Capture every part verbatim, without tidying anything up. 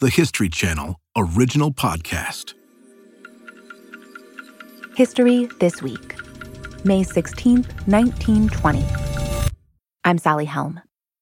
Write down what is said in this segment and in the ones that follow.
the History Channel original podcast. History This Week, May sixteenth, nineteen twenty. I'm Sally Helm.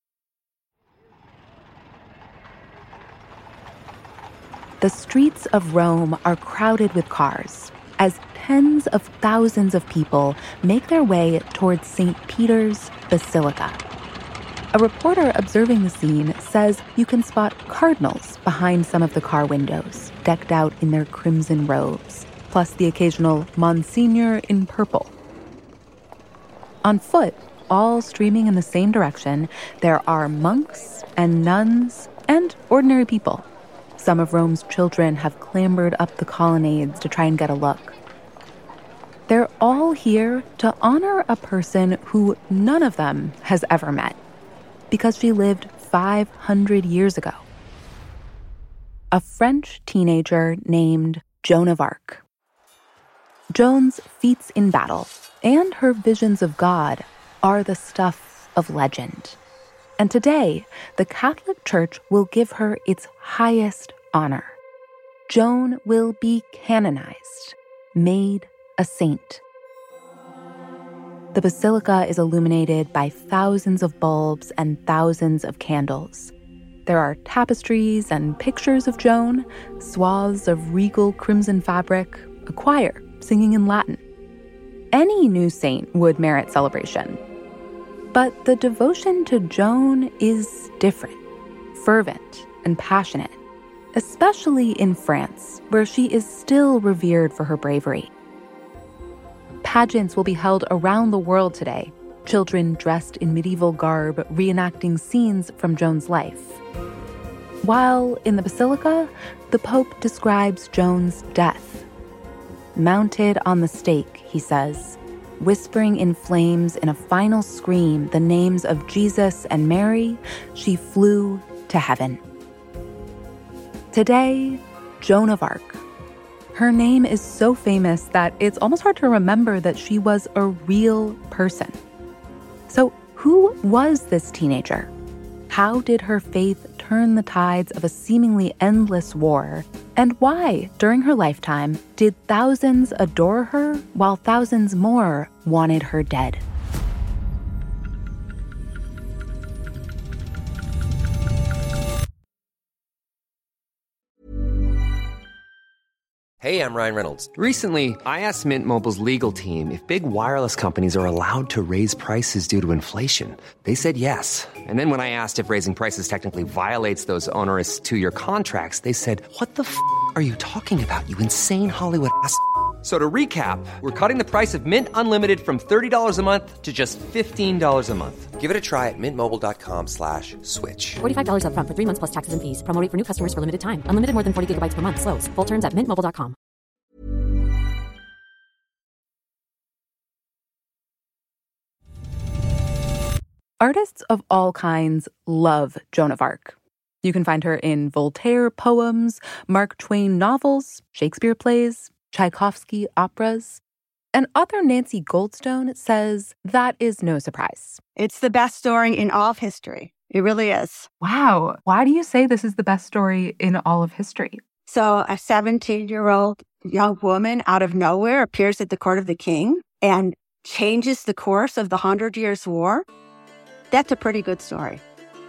The streets of Rome are crowded with cars as tens of thousands of people make their way towards Saint Peter's Basilica. A reporter observing the scene says you can spot cardinals behind some of the car windows, decked out in their crimson robes, plus the occasional Monsignor in purple. On foot, all streaming in the same direction, there are monks and nuns and ordinary people. Some of Rome's children have clambered up the colonnades to try and get a look. They're all here to honor a person who none of them has ever met, because she lived five hundred years ago. A French teenager named Joan of Arc. Joan's feats in battle and her visions of God are the stuff of legend. And today, the Catholic Church will give her its highest honor. Joan will be canonized, made a saint. The basilica is illuminated by thousands of bulbs and thousands of candles. There are tapestries and pictures of Joan, swaths of regal crimson fabric, a choir singing in Latin. Any new saint would merit celebration. But the devotion to Joan is different, fervent, and passionate, especially in France, where she is still revered for her bravery. Pageants will be held around the world today, children dressed in medieval garb reenacting scenes from Joan's life. While in the Basilica, the Pope describes Joan's death. Mounted on the stake, he says, whispering in flames in a final scream the names of Jesus and Mary, she flew to heaven. Today, Joan of Arc. Her name is so famous that it's almost hard to remember that she was a real person. So who was this teenager? How did her faith turn the tides of a seemingly endless war? And why, during her lifetime, did thousands adore her while thousands more wanted her dead? Hey, I'm Ryan Reynolds. Recently, I asked Mint Mobile's legal team if big wireless companies are allowed to raise prices due to inflation. They said yes. And then when I asked if raising prices technically violates those onerous two-year contracts, they said, "What the f*** are you talking about, you insane Hollywood ass f- So to recap, we're cutting the price of Mint Unlimited from thirty dollars a month to just fifteen dollars a month. Give it a try at mintmobile.com slash switch. forty-five dollars up front for three months plus taxes and fees. Promo rate for new customers for limited time. Unlimited more than forty gigabytes per month. Slows full terms at mint mobile dot com. Artists of all kinds love Joan of Arc. You can find her in Voltaire poems, Mark Twain novels, Shakespeare plays, Tchaikovsky operas. And author Nancy Goldstone says that is no surprise. It's the best story in all of history. It really is. Wow. Why do you say this is the best story in all of history? So a seventeen-year-old young woman out of nowhere appears at the court of the king and changes the course of the Hundred Years' War. That's a pretty good story.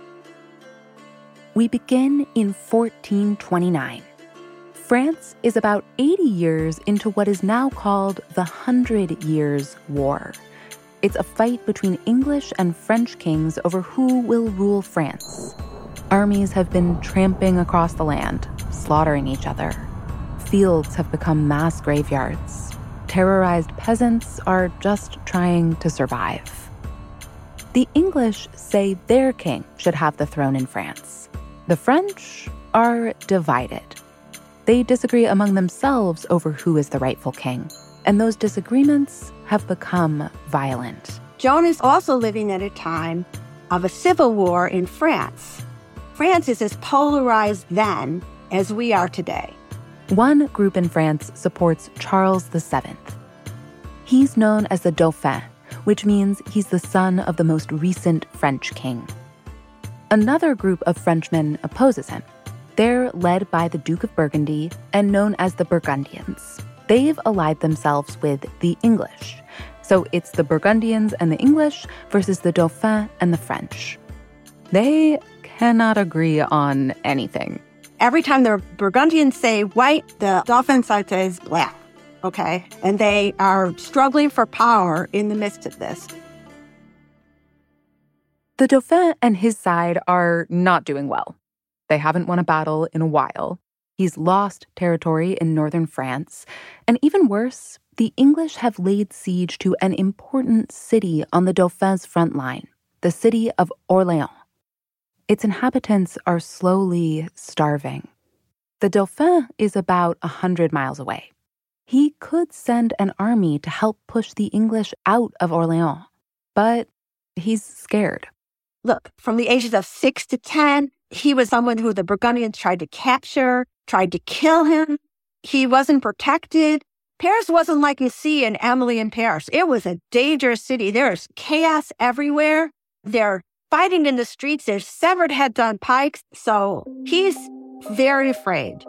We begin in fourteen twenty-nine. France is about eighty years into what is now called the Hundred Years' War. It's a fight between English and French kings over who will rule France. Armies have been tramping across the land, slaughtering each other. Fields have become mass graveyards. Terrorized peasants are just trying to survive. The English say their king should have the throne in France. The French are divided. They disagree among themselves over who is the rightful king, and those disagreements have become violent. Joan is also living at a time of a civil war in France. France is as polarized then as we are today. One group in France supports Charles the Seventh. He's known as the Dauphin, which means he's the son of the most recent French king. Another group of Frenchmen opposes him. They're led by the Duke of Burgundy and known as the Burgundians. They've allied themselves with the English. So it's the Burgundians and the English versus the Dauphin and the French. They cannot agree on anything. Every time the Burgundians say white, the Dauphin side says black, okay? And they are struggling for power in the midst of this. The Dauphin and his side are not doing well. They haven't won a battle in a while. He's lost territory in northern France. And even worse, the English have laid siege to an important city on the Dauphin's front line, the city of Orléans. Its inhabitants are slowly starving. The Dauphin is about one hundred miles away. He could send an army to help push the English out of Orléans, but he's scared. Look, from the ages of six to ten, he was someone who the Burgundians tried to capture, tried to kill him. He wasn't protected. Paris wasn't like you see in Emily in Paris. It was a dangerous city. There's chaos everywhere. They're fighting in the streets. There's severed heads on pikes. So he's very afraid.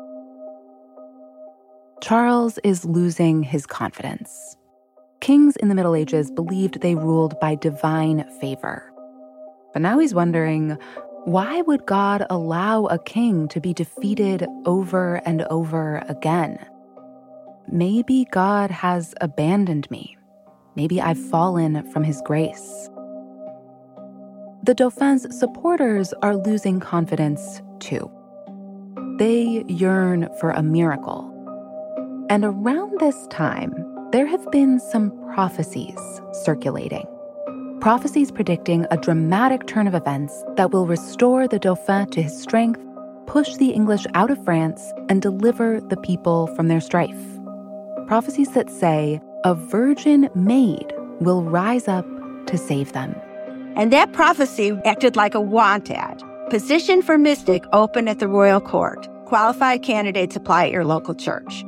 Charles is losing his confidence. Kings in the Middle Ages believed they ruled by divine favor. But now he's wondering, why would God allow a king to be defeated over and over again? Maybe God has abandoned me. Maybe I've fallen from his grace. The Dauphin's supporters are losing confidence too. They yearn for a miracle. And around this time, there have been some prophecies circulating. Prophecies predicting a dramatic turn of events that will restore the Dauphin to his strength, push the English out of France, and deliver the people from their strife. Prophecies that say a virgin maid will rise up to save them. And that prophecy acted like a want ad. Position for mystic open at the royal court. Qualified candidates apply at your local church.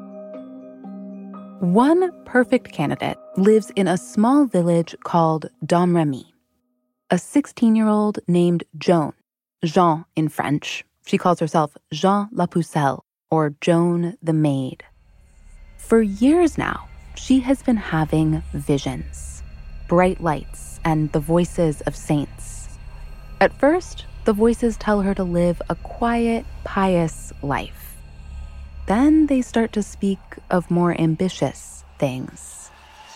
One perfect candidate lives in a small village called Domremy. A sixteen-year-old named Joan, Jean in French. She calls herself Jean la Pucelle, or Joan the Maid. For years now, she has been having visions, bright lights, and the voices of saints. At first, the voices tell her to live a quiet, pious life. Then they start to speak of more ambitious things.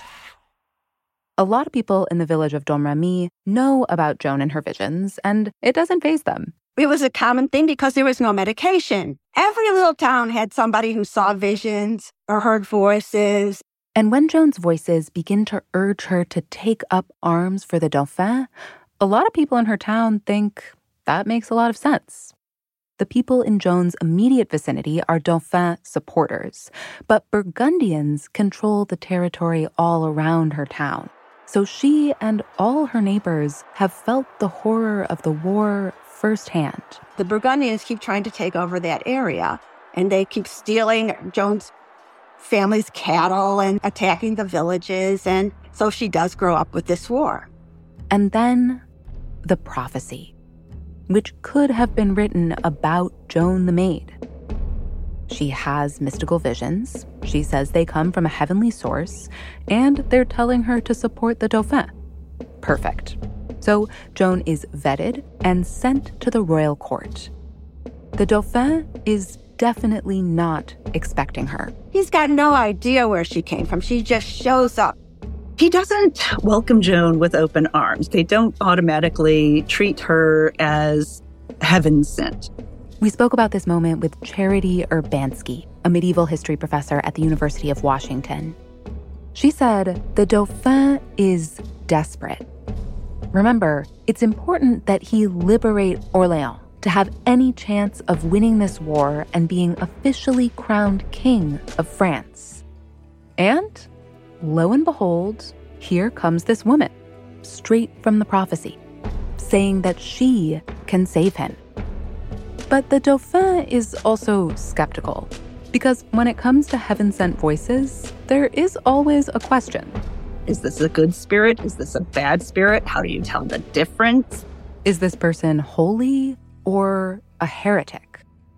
A lot of people in the village of Domremy know about Joan and her visions, and it doesn't faze them. It was a common thing because there was no medication. Every little town had somebody who saw visions or heard voices. And when Joan's voices begin to urge her to take up arms for the Dauphin, a lot of people in her town think that makes a lot of sense. The people in Joan's immediate vicinity are Dauphin supporters, but Burgundians control the territory all around her town. So she and all her neighbors have felt the horror of the war firsthand. The Burgundians keep trying to take over that area, and they keep stealing Joan's family's cattle and attacking the villages, and so she does grow up with this war. And then the prophecy, which could have been written about Joan the Maid. She has mystical visions. She says they come from a heavenly source, and they're telling her to support the Dauphin. Perfect. So Joan is vetted and sent to the royal court. The Dauphin is definitely not expecting her. He's got no idea where she came from. She just shows up. He doesn't welcome Joan with open arms. They don't automatically treat her as heaven sent. We spoke about this moment with Charity Urbanski, a medieval history professor at the University of Washington. She said the Dauphin is desperate. Remember, it's important that he liberate Orléans to have any chance of winning this war and being officially crowned king of France. And lo and behold, here comes this woman, straight from the prophecy, saying that she can save him. But the Dauphin is also skeptical, because when it comes to heaven-sent voices, there is always a question. Is this a good spirit? Is this a bad spirit? How do you tell the difference? Is this person holy or a heretic?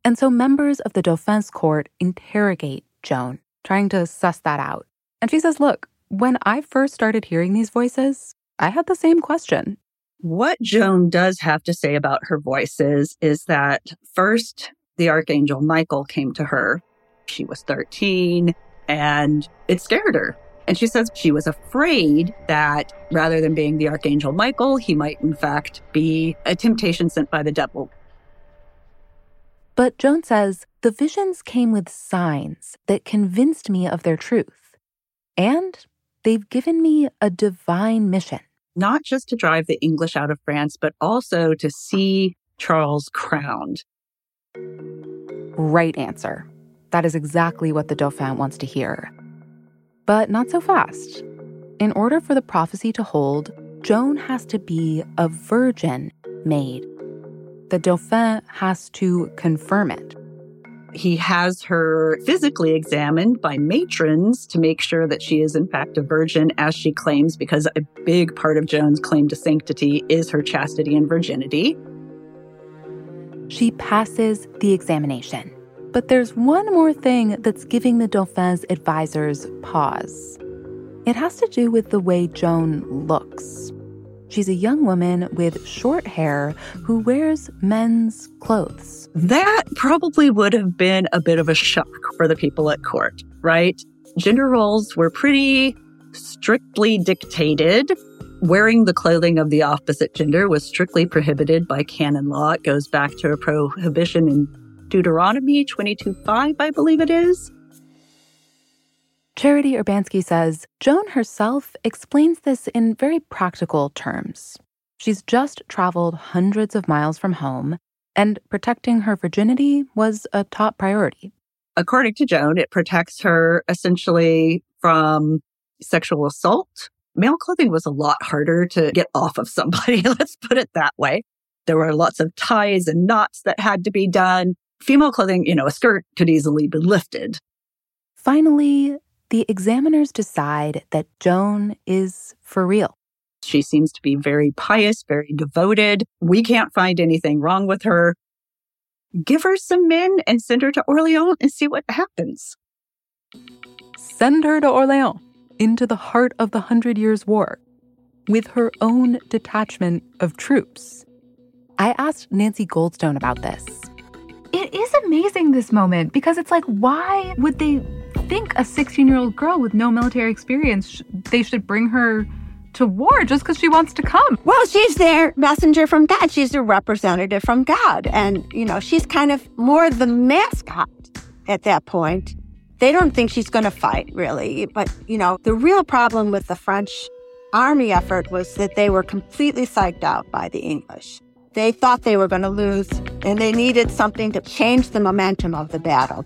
And so members of the Dauphin's court interrogate Joan, trying to suss that out. And she says, look, when I first started hearing these voices, I had the same question. What Joan does have to say about her voices is that first, the Archangel Michael came to her. She was thirteen, and it scared her. And she says she was afraid that rather than being the Archangel Michael, he might in fact be a temptation sent by the devil. But Joan says the visions came with signs that convinced me of their truth. And they've given me a divine mission. Not just to drive the English out of France, but also to see Charles crowned. Right answer. That is exactly what the Dauphin wants to hear. But not so fast. In order for the prophecy to hold, Joan has to be a virgin maid. The Dauphin has to confirm it. He has her physically examined by matrons to make sure that she is in fact a virgin, as she claims, because a big part of Joan's claim to sanctity is her chastity and virginity. She passes the examination. But there's one more thing that's giving the Dauphin's advisors pause. It has to do with the way Joan looks. She's a young woman with short hair who wears men's clothes. That probably would have been a bit of a shock for the people at court, right? Gender roles were pretty strictly dictated. Wearing the clothing of the opposite gender was strictly prohibited by canon law. It goes back to a prohibition in Deuteronomy twenty-two five, I believe it is. Charity Urbanski says Joan herself explains this in very practical terms. She's just traveled hundreds of miles from home, and protecting her virginity was a top priority. According to Joan, it protects her essentially from sexual assault. Male clothing was a lot harder to get off of somebody, let's put it that way. There were lots of ties and knots that had to be done. Female clothing, you know, a skirt could easily be lifted. Finally, the examiners decide that Joan is for real. She seems to be very pious, very devoted. We can't find anything wrong with her. Give her some men and send her to Orleans and see what happens. Send her to Orleans, into the heart of the Hundred Years' War, with her own detachment of troops. I asked Nancy Goldstone about this. It is amazing, this moment, because it's like, why would they think a sixteen-year-old girl with no military experience, they should bring her to war just because she wants to come? Well, she's their messenger from God. She's a representative from God. And, you know, she's kind of more the mascot at that point. They don't think she's going to fight, really. But, you know, the real problem with the French army effort was that they were completely psyched out by the English. They thought they were going to lose, and they needed something to change the momentum of the battle.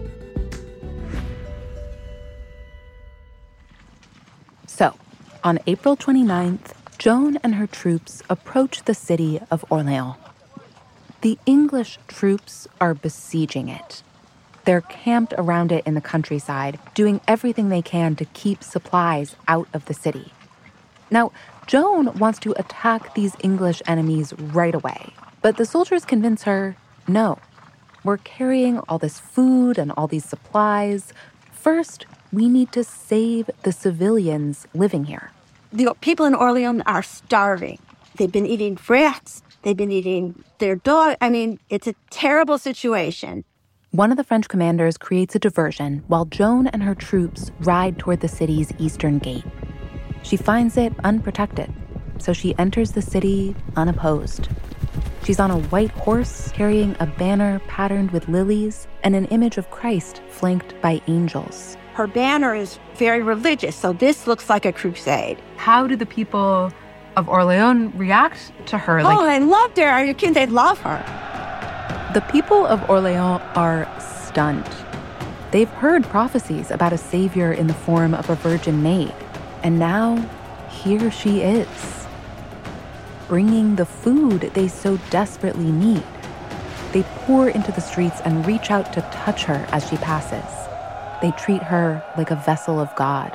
So, on April twenty-ninth, Joan and her troops approach the city of Orleans. The English troops are besieging it. They're camped around it in the countryside, doing everything they can to keep supplies out of the city. Now, Joan wants to attack these English enemies right away, but the soldiers convince her, no, we're carrying all this food and all these supplies. First, we need to save the civilians living here. The people in Orleans are starving. They've been eating rats. They've been eating their dog. I mean, it's a terrible situation. One of the French commanders creates a diversion while Joan and her troops ride toward the city's eastern gate. She finds it unprotected, so she enters the city unopposed. She's on a white horse carrying a banner patterned with lilies and an image of Christ flanked by angels. Her banner is very religious, so this looks like a crusade. How do the people of Orleans react to her? Oh, they loved her. Are you kidding? They love her. The people of Orleans are stunned. They've heard prophecies about a savior in the form of a virgin maid. And now, here she is, bringing the food they so desperately need. They pour into the streets and reach out to touch her as she passes. They treat her like a vessel of God.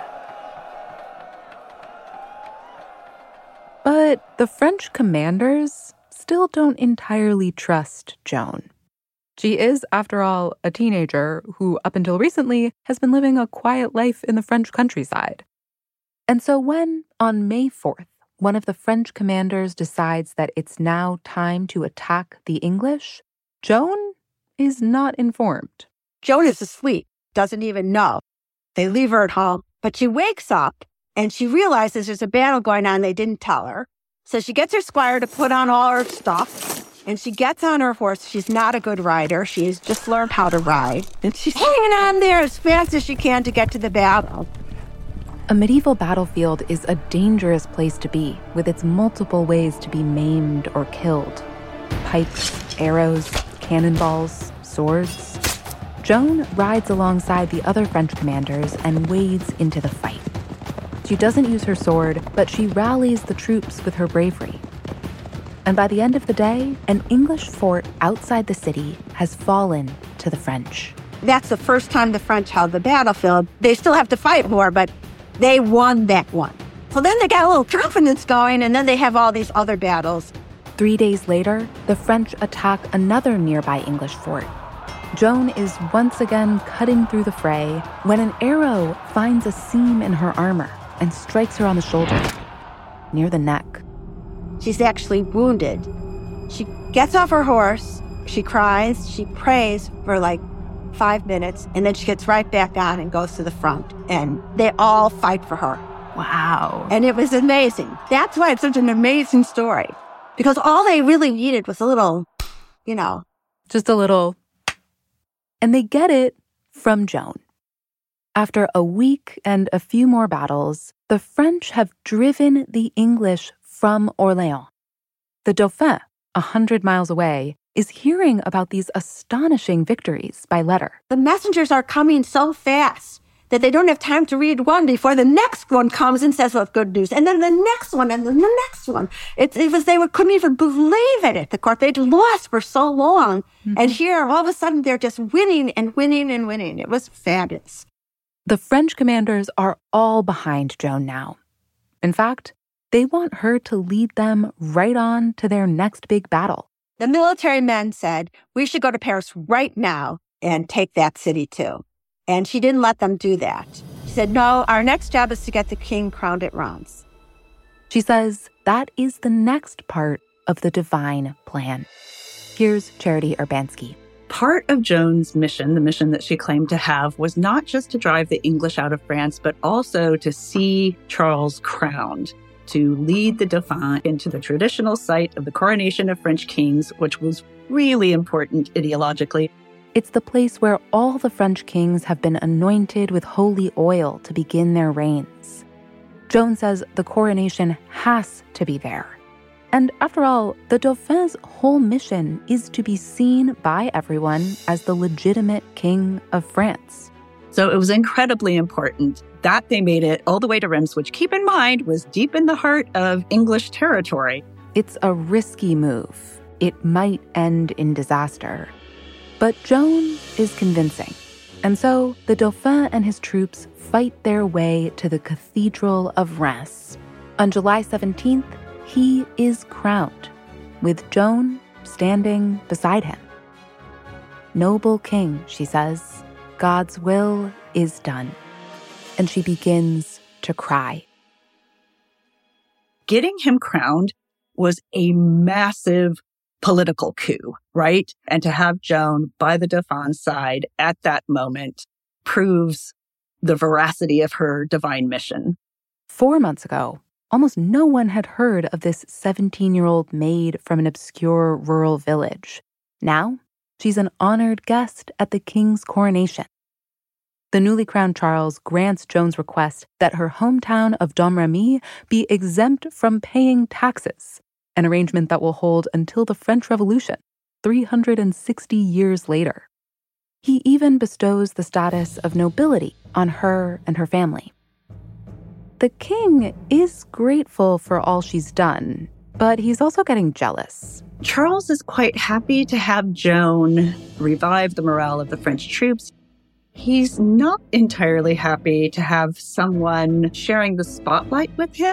But the French commanders still don't entirely trust Joan. She is, after all, a teenager who, up until recently, has been living a quiet life in the French countryside. And so when, on May fourth, one of the French commanders decides that it's now time to attack the English, Joan is not informed. Joan is asleep, doesn't even know. They leave her at home, but she wakes up and she realizes there's a battle going on they didn't tell her. So she gets her squire to put on all her stuff, and she gets on her horse. She's not a good rider. She's just learned how to ride. And she's hanging on there as fast as she can to get to the battle. A medieval battlefield is a dangerous place to be, with its multiple ways to be maimed or killed. Pikes, arrows, cannonballs, swords. Joan rides alongside the other French commanders and wades into the fight. She doesn't use her sword, but she rallies the troops with her bravery. And by the end of the day, an English fort outside the city has fallen to the French. That's the first time the French held the battlefield. They still have to fight more, but they won that one. So then they got a little confidence going, and then they have all these other battles. Three days later, the French attack another nearby English fort. Joan is once again cutting through the fray when an arrow finds a seam in her armor and strikes her on the shoulder, near the neck. She's actually wounded. She gets off her horse, she cries, she prays for like five minutes, and then she gets right back on and goes to the front. And they all fight for her. Wow. And it was amazing. That's why it's such an amazing story. Because all they really needed was a little, you know. Just a little. And they get it from Joan. After a week and a few more battles, the French have driven the English from Orléans. The Dauphin, a hundred miles away, is hearing about these astonishing victories by letter. The messengers are coming so fast that they don't have time to read one before the next one comes and says, well, good news. And then the next one, and then the next one. It, it was, they were, couldn't even believe it at the court. They'd lost for so long. Mm-hmm. And here, all of a sudden, they're just winning and winning and winning. It was fabulous. The French commanders are all behind Joan now. In fact, they want her to lead them right on to their next big battle. The military men said, we should go to Paris right now and take that city too. And she didn't let them do that. She said, no, our next job is to get the king crowned at Reims. She says that is the next part of the divine plan. Here's Charity Urbanski. Part of Joan's mission, the mission that she claimed to have, was not just to drive the English out of France, but also to see Charles crowned, to lead the Dauphin into the traditional site of the coronation of French kings, which was really important ideologically. It's the place where all the French kings have been anointed with holy oil to begin their reigns. Joan says the coronation has to be there. And after all, the Dauphin's whole mission is to be seen by everyone as the legitimate king of France. So it was incredibly important that they made it all the way to Reims, which, keep in mind, was deep in the heart of English territory. It's a risky move. It might end in disaster. But Joan is convincing. And so the Dauphin and his troops fight their way to the Cathedral of Reims. On July seventeenth, he is crowned, with Joan standing beside him. Noble king, she says, God's will is done. And she begins to cry. Getting him crowned was a massive political coup, right? And to have Joan by the Dauphin's side at that moment proves the veracity of her divine mission. Four months ago, almost no one had heard of this seventeen-year-old maid from an obscure rural village. Now, she's an honored guest at the king's coronation. The newly crowned Charles grants Joan's request that her hometown of Domremy be exempt from paying taxes, an arrangement that will hold until the French Revolution, three hundred sixty years later. He even bestows the status of nobility on her and her family. The king is grateful for all she's done, but he's also getting jealous. Charles is quite happy to have Joan revive the morale of the French troops. He's not entirely happy to have someone sharing the spotlight with him.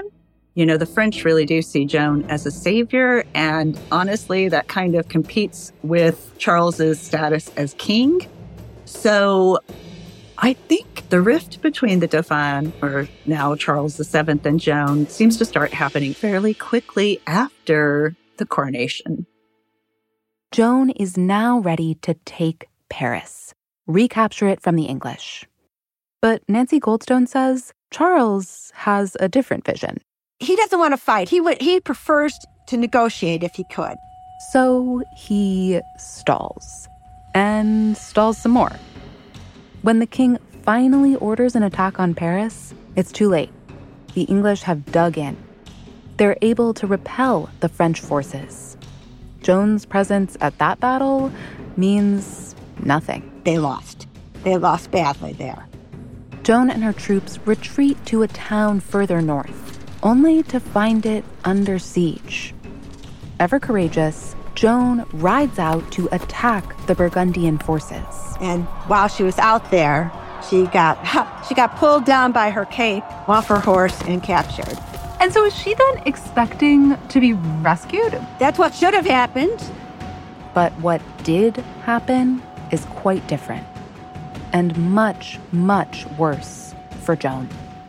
You know, the French really do see Joan as a savior, and honestly, that kind of competes with Charles's status as king. So I think the rift between the Dauphin, or now Charles the Seventh, and Joan seems to start happening fairly quickly after the coronation. Joan is now ready to take Paris, recapture it from the English. But Nancy Goldstone says Charles has a different vision. He doesn't want to fight. He would. He prefers to negotiate if he could. So he stalls, and stalls some more. When the king finally orders an attack on Paris, it's too late. The English have dug in. They're able to repel the French forces. Joan's presence at that battle means nothing. They lost. They lost badly there. Joan and her troops retreat to a town further north, only to find it under siege. Ever courageous, Joan rides out to attack the Burgundian forces. And while she was out there, she got she got pulled down by her cape off her horse and captured. And so is she then expecting to be rescued? That's what should have happened. But what did happen is quite different, and much, much worse for Joan.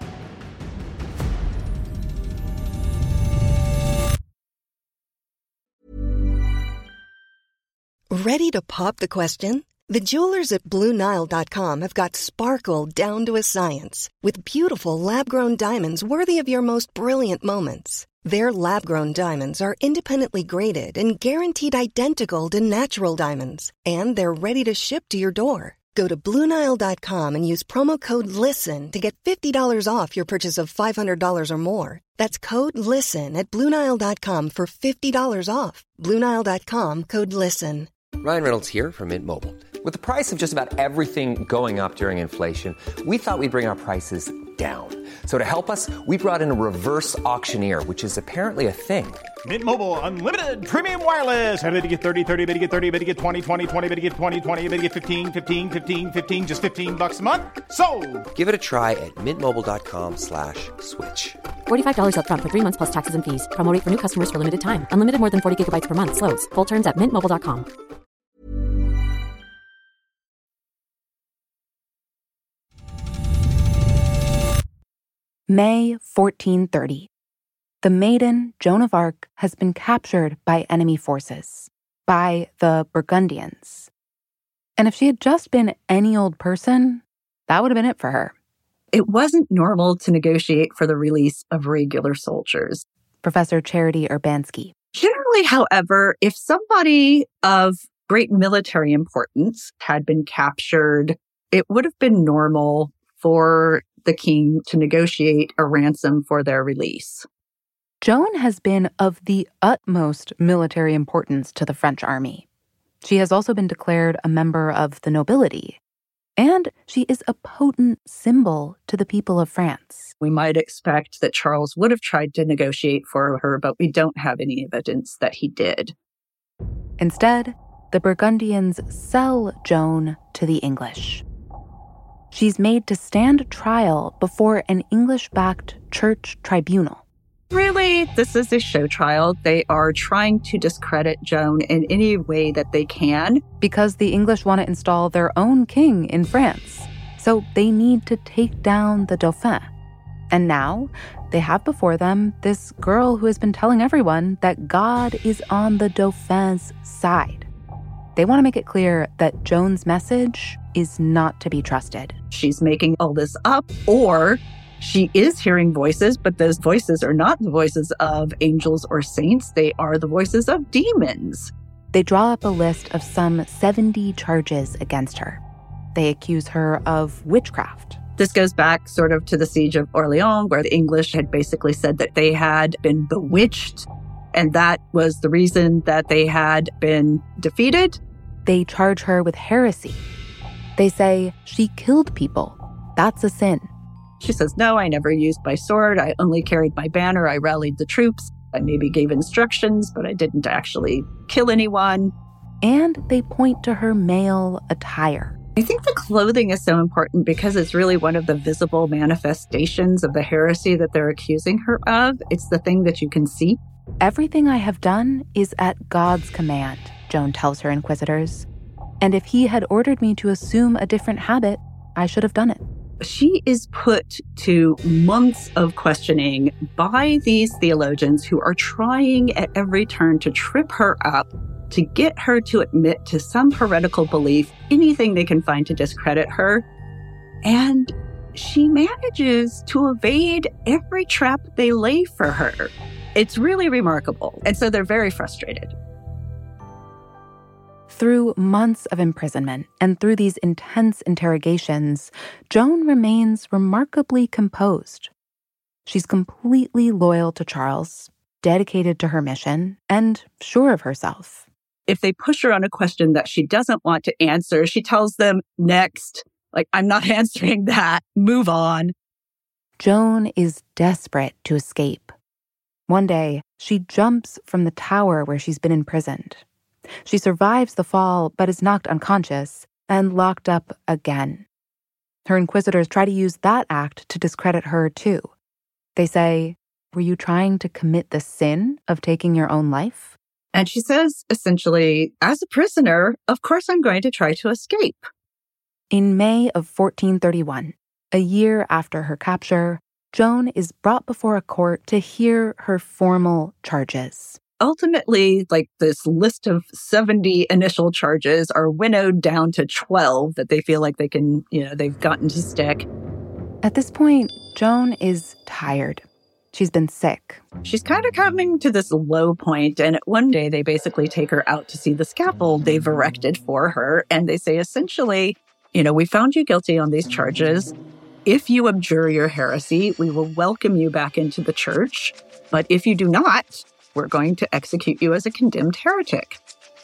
Ready to pop the question? The jewelers at Blue Nile dot com have got sparkle down to a science with beautiful lab-grown diamonds worthy of your most brilliant moments. Their lab-grown diamonds are independently graded and guaranteed identical to natural diamonds, and they're ready to ship to your door. Go to Blue Nile dot com and use promo code LISTEN to get fifty dollars off your purchase of five hundred dollars or more. That's code LISTEN at Blue Nile dot com for fifty dollars off. Blue Nile dot com, code LISTEN. Ryan Reynolds here from Mint Mobile. With the price of just about everything going up during inflation, we thought we'd bring our prices down. So to help us, we brought in a reverse auctioneer, which is apparently a thing. Mint Mobile Unlimited Premium Wireless. How to get thirty, thirty, how to get thirty, how to get twenty, twenty, twenty, how to get twenty, twenty, how to get fifteen, fifteen, fifteen, fifteen, just fifteen bucks a month? Sold! Give it a try at mintmobile.com slash switch. forty-five dollars up front for three months plus taxes and fees. Promo rate for new customers for limited time. Unlimited more than forty gigabytes per month. Slows full terms at mint mobile dot com. May fourteen thirty. The maiden, Joan of Arc, has been captured by enemy forces, by the Burgundians. And if she had just been any old person, that would have been it for her. It wasn't normal to negotiate for the release of regular soldiers. Professor Charity Urbanski. Generally, however, if somebody of great military importance had been captured, it would have been normal for the king to negotiate a ransom for their release. Joan has been of the utmost military importance to the French army. She has also been declared a member of the nobility, and she is a potent symbol to the people of France. We might expect that Charles would have tried to negotiate for her, but we don't have any evidence that he did. Instead, the Burgundians sell Joan to the English. She's made to stand trial before an English-backed church tribunal. Really, this is a show trial. They are trying to discredit Joan in any way that they can. Because the English want to install their own king in France. So they need to take down the Dauphin. And now, they have before them this girl who has been telling everyone that God is on the Dauphin's side. They want to make it clear that Joan's message is not to be trusted. She's making all this up, or she is hearing voices, but those voices are not the voices of angels or saints. They are the voices of demons. They draw up a list of some seventy charges against her. They accuse her of witchcraft. This goes back sort of to the siege of Orleans, where the English had basically said that they had been bewitched, and that was the reason that they had been defeated. They charge her with heresy. They say she killed people. That's a sin. She says, no, I never used my sword. I only carried my banner. I rallied the troops. I maybe gave instructions, but I didn't actually kill anyone. And they point to her male attire. I think the clothing is so important because it's really one of the visible manifestations of the heresy that they're accusing her of. It's the thing that you can see. Everything I have done is at God's command, Joan tells her inquisitors. And if he had ordered me to assume a different habit, I should have done it. She is put to months of questioning by these theologians who are trying at every turn to trip her up, to get her to admit to some heretical belief, anything they can find to discredit her. And she manages to evade every trap they lay for her. It's really remarkable. And so they're very frustrated. Through months of imprisonment and through these intense interrogations, Joan remains remarkably composed. She's completely loyal to Charles, dedicated to her mission, and sure of herself. If they push her on a question that she doesn't want to answer, she tells them, next, like, I'm not answering that, move on. Joan is desperate to escape. One day, she jumps from the tower where she's been imprisoned. She survives the fall, but is knocked unconscious and locked up again. Her inquisitors try to use that act to discredit her, too. They say, were you trying to commit the sin of taking your own life? And she says, essentially, as a prisoner, of course I'm going to try to escape. In May of fourteen thirty-one, a year after her capture, Joan is brought before a court to hear her formal charges. Ultimately, like this list of seventy initial charges are winnowed down to twelve that they feel like they can, you know, they've gotten to stick. At this point, Joan is tired. She's been sick. She's kind of coming to this low point, and one day they basically take her out to see the scaffold they've erected for her, and they say essentially, you know, we found you guilty on these charges. If you abjure your heresy, we will welcome you back into the church. But if you do not, we're going to execute you as a condemned heretic.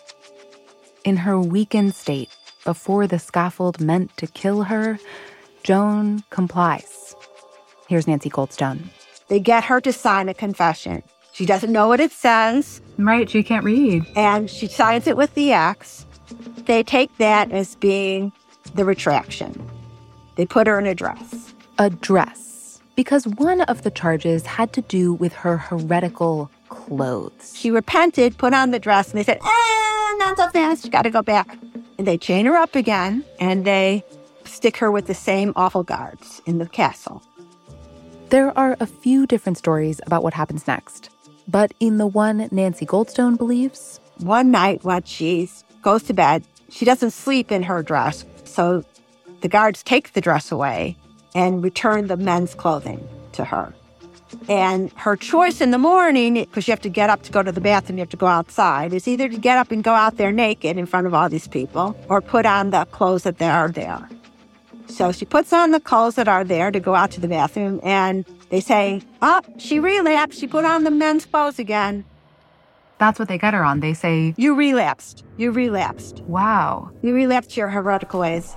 In her weakened state, before the scaffold meant to kill her, Joan complies. Here's Nancy Goldstone. They get her to sign a confession. She doesn't know what it says. Right, she can't read. And she signs it with the X. They take that as being the retraction. They put her in a dress. A dress. Because one of the charges had to do with her heretical clothes. She repented, put on the dress, and they said, eh, not so fast, you gotta go back. And they chain her up again, and they stick her with the same awful guards in the castle. There are a few different stories about what happens next. But in the one Nancy Goldstone believes... One night when she goes to bed, she doesn't sleep in her dress. So the guards take the dress away and return the men's clothing to her. And her choice in the morning, because you have to get up to go to the bathroom, you have to go outside, is either to get up and go out there naked in front of all these people or put on the clothes that are there. So she puts on the clothes that are there to go out to the bathroom, and they say, oh, she relapsed. She put on the men's clothes again. That's what they get her on. They say, you relapsed. You relapsed. Wow. You relapsed your heretical ways.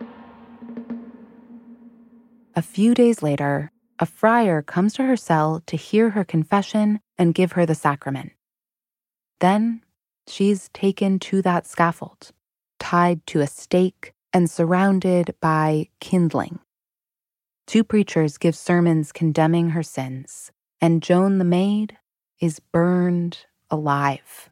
A few days later, a friar comes to her cell to hear her confession and give her the sacrament. Then she's taken to that scaffold, tied to a stake, and surrounded by kindling. Two preachers give sermons condemning her sins, and Joan the maid is burned alive.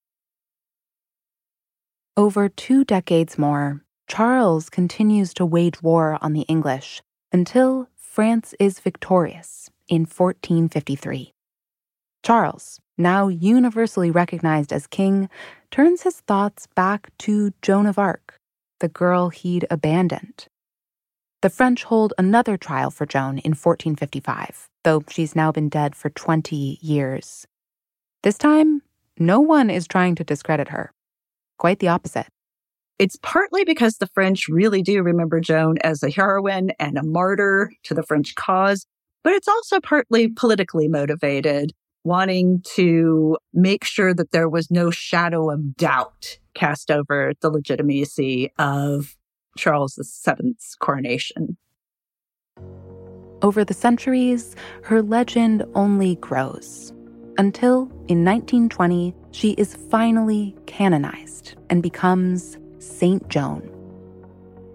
Over two decades more, Charles continues to wage war on the English until France is victorious in fourteen fifty-three. Charles, now universally recognized as king, turns his thoughts back to Joan of Arc, the girl he'd abandoned. The French hold another trial for Joan in fourteen fifty-five, though she's now been dead for twenty years. This time, no one is trying to discredit her. Quite the opposite. It's partly because the French really do remember Joan as a heroine and a martyr to the French cause, but it's also partly politically motivated, wanting to make sure that there was no shadow of doubt cast over the legitimacy of Charles the Seventh's coronation. Over the centuries, her legend only grows, until in nineteen twenty, she is finally canonized and becomes Saint Joan.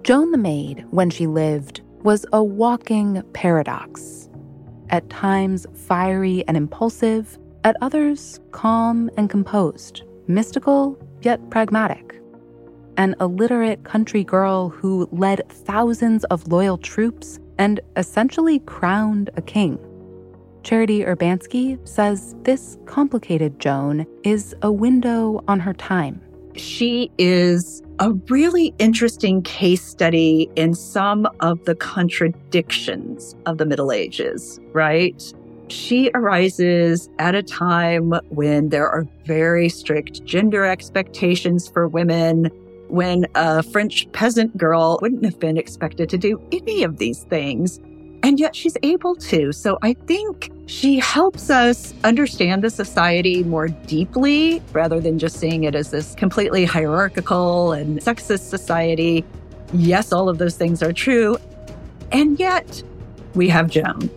Joan the Maid, when she lived, was a walking paradox. At times fiery and impulsive, at others calm and composed, mystical yet pragmatic. An illiterate country girl who led thousands of loyal troops and essentially crowned a king. Charity Urbanski says this complicated Joan is a window on her time. She is a really interesting case study in some of the contradictions of the Middle Ages, right? She arises at a time when there are very strict gender expectations for women, when a French peasant girl wouldn't have been expected to do any of these things, and yet she's able to. So I think she helps us understand the society more deeply rather than just seeing it as this completely hierarchical and sexist society. Yes, all of those things are true. And yet we have Joan.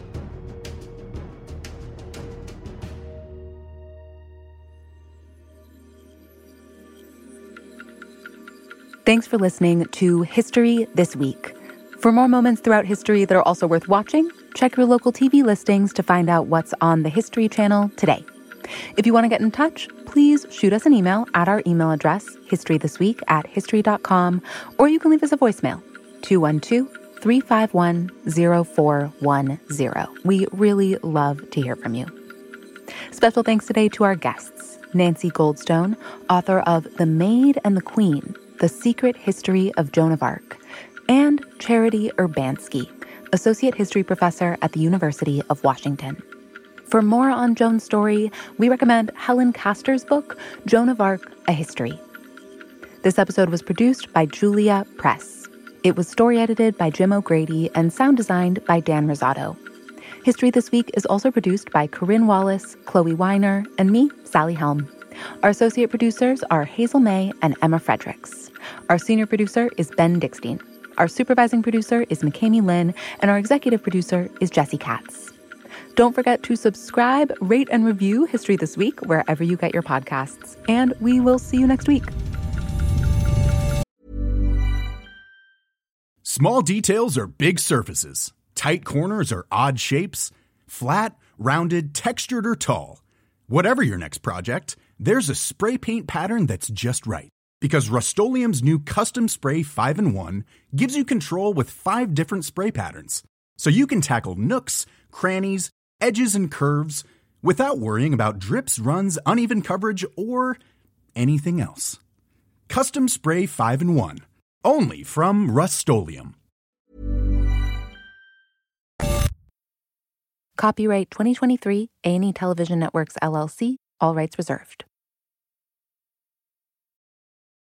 Thanks for listening to History This Week. For more moments throughout history that are also worth watching, check your local T V listings to find out what's on the History Channel today. If you want to get in touch, please shoot us an email at our email address, historythisweek at history dot com, or you can leave us a voicemail, two one two, three five one, zero four one zero. We really love to hear from you. Special thanks today to our guests, Nancy Goldstone, author of The Maid and the Queen, The Secret History of Joan of Arc, and Charity Urbanski, Associate History Professor at the University of Washington. For more on Joan's story, we recommend Helen Castor's book, Joan of Arc, A History. This episode was produced by Julia Press. It was story edited by Jim O'Grady and sound designed by Dan Rosado. History This Week is also produced by Corinne Wallace, Chloe Weiner, and me, Sally Helm. Our associate producers are Hazel May and Emma Fredericks. Our senior producer is Ben Dickstein. Our supervising producer is McKamey Lynn, and our executive producer is Jesse Katz. Don't forget to subscribe, rate, and review History This Week wherever you get your podcasts. And we will see you next week. Small details are big surfaces. Tight corners are odd shapes. Flat, rounded, textured, or tall. Whatever your next project, there's a spray paint pattern that's just right. Because Rust-Oleum's new Custom Spray five in one gives you control with five different spray patterns. So you can tackle nooks, crannies, edges, and curves without worrying about drips, runs, uneven coverage, or anything else. Custom Spray five in one. Only from Rust-Oleum. Copyright twenty twenty-three A and E Television Networks, L L C. All rights reserved.